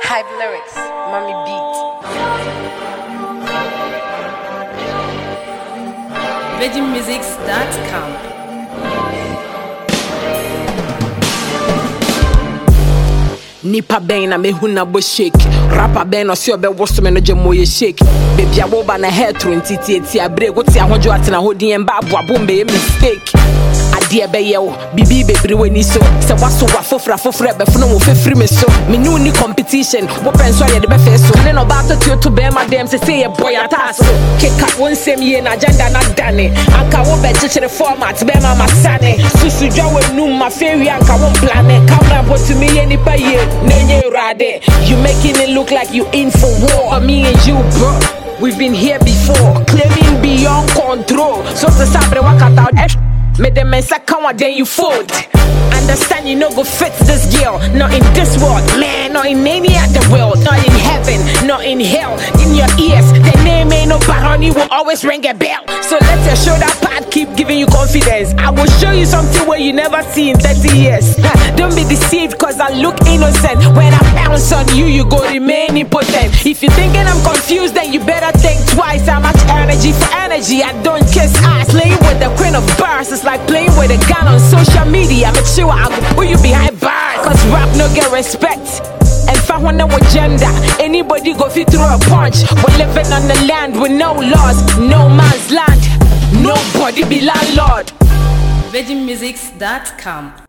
Hype lyrics, mommy beat. VeggieMusics.com. Nipa ben na me huna bo shake. Rapper ben no se obe woso me no je moye shake. Baby awoba na hair through ntiti abre go ti ahonjo atena hodin en ba aboabo mbe mistake. Adie be ye wo bibi bebre wani so se waso wa fofra be funo mo fefri me so me no ni competition wo penso ye de be fe so ne no ba to be ma dem say ye boy ataso kick up one same year na agenda na dane anka wo be chichere format be ma masane susu dwa wanu ma fewi anka wo plan camera but to me ye nipa ye nenye rade you making it look like you in for war me and you bro. We've been here before, claiming beyond control. So to sabre wakata me the men second one then you fold. Understand you no go fit this girl. Not in this world, man, not in any other world. Not in heaven, not in hell. In your ears, the name ain't no barony will always ring a bell. So let your shoulder pad keep giving you confidence. I will show you something where you never see in 30 years. Don't be deceived cause I look innocent. When I bounce on you, you go remain impotent. If you're thinking I'm confused, then you better think twice. I'm much energy for energy. I don't kiss ass. Playing with the queen of bars, it's like playing with a gun on social media. Make sure I go put you behind bars. Cause rap no get respect. And if one with gender, anybody go fit through a punch. We're living on the land with no laws, no man's land. Nobody be landlord. VeggieMusics.com.